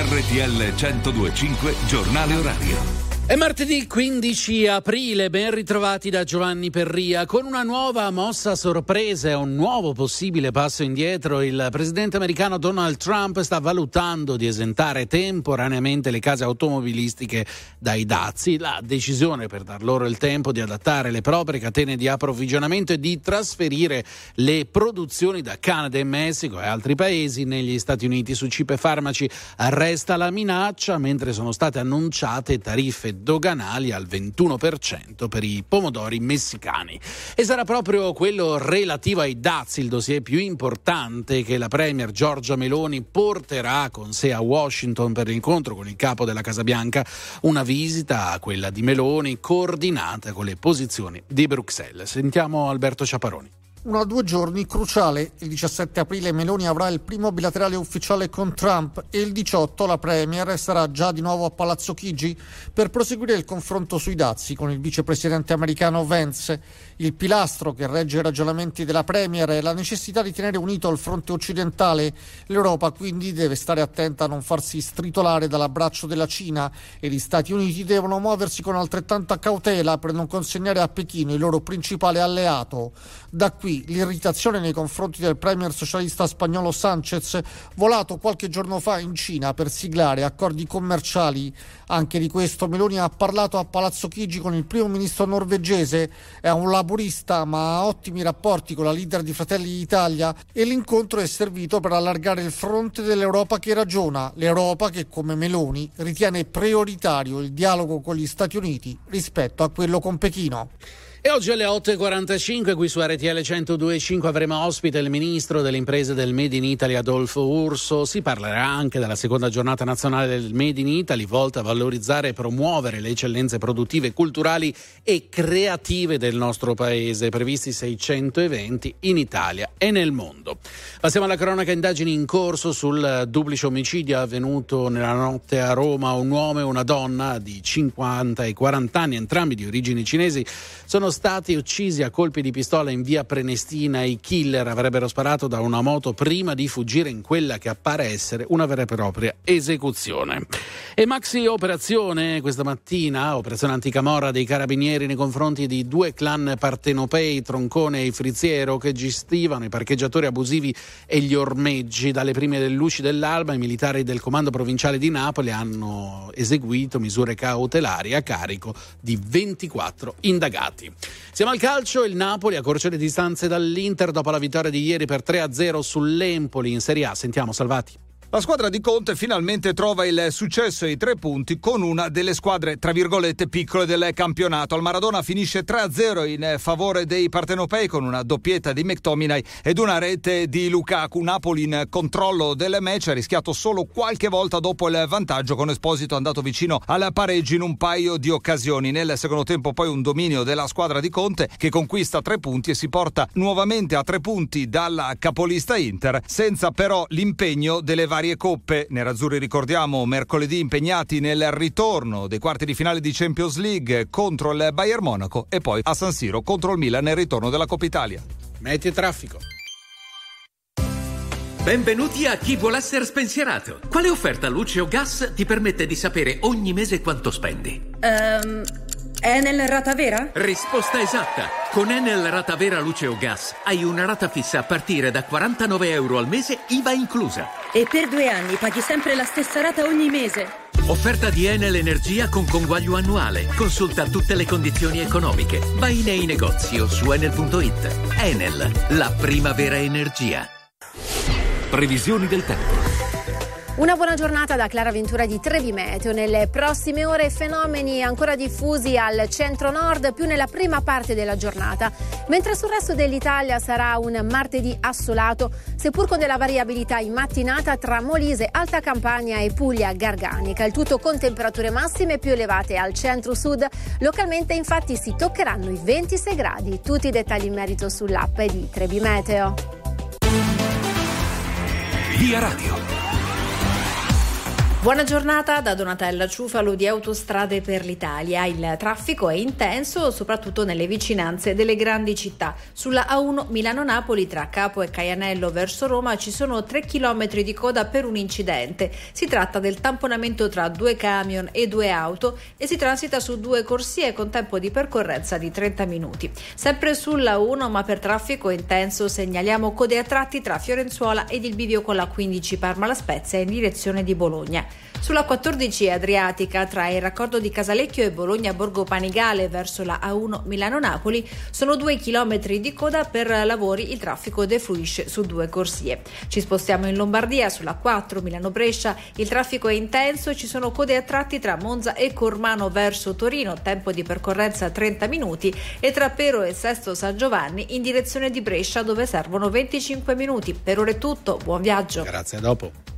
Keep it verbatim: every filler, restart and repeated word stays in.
R T L centodue e cinque Giornale Orario. È martedì quindici aprile, ben ritrovati da Giovanni Perria. Con una nuova mossa sorpresa e un nuovo possibile passo indietro, il presidente americano Donald Trump sta valutando di esentare temporaneamente le case automobilistiche dai dazi. La decisione per dar loro il tempo di adattare le proprie catene di approvvigionamento e di trasferire le produzioni da Canada e Messico e altri paesi negli Stati Uniti. Su cibo e farmaci resta la minaccia, mentre sono state annunciate tariffe doganali al ventuno per cento per i pomodori messicani. E sarà proprio quello relativo ai dazi il dossier più importante che la premier Giorgia Meloni porterà con sé a Washington per l'incontro con il capo della Casa Bianca, una visita, quella di Meloni, coordinata con le posizioni di Bruxelles. Sentiamo Alberto Ciaparoni. Uno a due giorni cruciale. Il diciassette aprile Meloni avrà il primo bilaterale ufficiale con Trump e il diciotto la premier sarà già di nuovo a Palazzo Chigi per proseguire il confronto sui dazi con il vicepresidente americano Vance. Il pilastro che regge i ragionamenti della premier è la necessità di tenere unito il fronte occidentale. L'Europa quindi deve stare attenta a non farsi stritolare dall'abbraccio della Cina e gli Stati Uniti devono muoversi con altrettanta cautela per non consegnare a Pechino il loro principale alleato. Da qui l'irritazione nei confronti del premier socialista spagnolo Sánchez, volato qualche giorno fa in Cina per siglare accordi commerciali. Anche di questo Meloni ha parlato a Palazzo Chigi con il primo ministro norvegese. È un laburista ma ha ottimi rapporti con la leader di Fratelli d'Italia e l'incontro è servito per allargare il fronte dell'Europa che ragiona, l'Europa che come Meloni ritiene prioritario il dialogo con gli Stati Uniti rispetto a quello con Pechino. E oggi alle otto e quarantacinque qui su R T L centodue e cinque avremo ospite il ministro delle imprese del Made in Italy Adolfo Urso. Si parlerà anche della seconda giornata nazionale del Made in Italy, volta a valorizzare e promuovere le eccellenze produttive, culturali e creative del nostro paese, previsti seicento eventi in Italia e nel mondo. Passiamo alla cronaca. Indagini in corso sul duplice omicidio avvenuto nella notte a Roma. Un uomo e una donna di cinquanta e quaranta anni, entrambi di origini cinesi, sono stati uccisi a colpi di pistola in via Prenestina. I killer avrebbero sparato da una moto prima di fuggire in quella che appare essere una vera e propria esecuzione. E maxi operazione questa mattina, operazione anticamorra dei carabinieri nei confronti di due clan partenopei, Troncone e Friziero, che gestivano i parcheggiatori abusivi e gli ormeggi. Dalle prime luci dell'alba i militari del comando provinciale di Napoli hanno eseguito misure cautelari a carico di ventiquattro indagati. Siamo al calcio. Il Napoli accorcia le distanze dall'Inter dopo la vittoria di ieri per tre a zero sull'Empoli in Serie A. Sentiamo Salvati. La squadra di Conte finalmente trova il successo e i tre punti con una delle squadre tra virgolette piccole del campionato. Al Maradona finisce tre a zero in favore dei partenopei con una doppietta di McTominay ed una rete di Lukaku. Napoli in controllo del match, ha rischiato solo qualche volta dopo il vantaggio, con Esposito andato vicino al pareggio in un paio di occasioni. Nel secondo tempo poi un dominio della squadra di Conte che conquista tre punti e si porta nuovamente a tre punti dalla capolista Inter, senza però l'impegno delle varie coppe. Nerazzurri, ricordiamo, mercoledì impegnati nel ritorno dei quarti di finale di Champions League contro il Bayern Monaco e poi a San Siro contro il Milan nel ritorno della Coppa Italia. Metti traffico. Benvenuti a Chi vuole essere spensierato. Quale offerta luce o gas ti permette di sapere ogni mese quanto spendi? Ehm... Um... Enel Rata Vera? Risposta esatta! Con Enel Rata Vera Luce o Gas hai una rata fissa a partire da quarantanove euro al mese, I V A inclusa. E per due anni paghi sempre la stessa rata ogni mese. Offerta di Enel Energia con conguaglio annuale. Consulta tutte le condizioni economiche. Vai nei negozi o su enel punto it. Enel, la primavera energia. Previsioni del tempo. Una buona giornata da Clara Ventura di Trevi Meteo. Nelle prossime ore fenomeni ancora diffusi al centro-nord, più nella prima parte della giornata, mentre sul resto dell'Italia sarà un martedì assolato, seppur con della variabilità in mattinata tra Molise, Alta Campania e Puglia Garganica. Il tutto con temperature massime più elevate al centro-sud. Localmente infatti si toccheranno i ventisei gradi. Tutti i dettagli in merito sull'app di Trevi Meteo. Via Radio. Buona giornata da Donatella Ciufalo di Autostrade per l'Italia. Il traffico è intenso soprattutto nelle vicinanze delle grandi città. Sulla A uno Milano-Napoli tra Capo e Caianello verso Roma ci sono tre chilometri di coda per un incidente. Si tratta del tamponamento tra due camion e due auto e si transita su due corsie con tempo di percorrenza di trenta minuti. Sempre sulla A uno, ma per traffico intenso, segnaliamo code a tratti tra Fiorenzuola ed il bivio con la quindici Parma-La Spezia in direzione di Bologna. Sulla quattordici Adriatica tra il raccordo di Casalecchio e Bologna-Borgo Panigale verso la A uno Milano-Napoli sono due chilometri di coda per lavori, il traffico defluisce su due corsie. Ci spostiamo in Lombardia sulla quattro Milano-Brescia, il traffico è intenso e ci sono code a tratti tra Monza e Cormano verso Torino, tempo di percorrenza trenta minuti, e tra Pero e Sesto San Giovanni in direzione di Brescia dove servono venticinque minuti. Per ora è tutto, buon viaggio. Grazie, a dopo.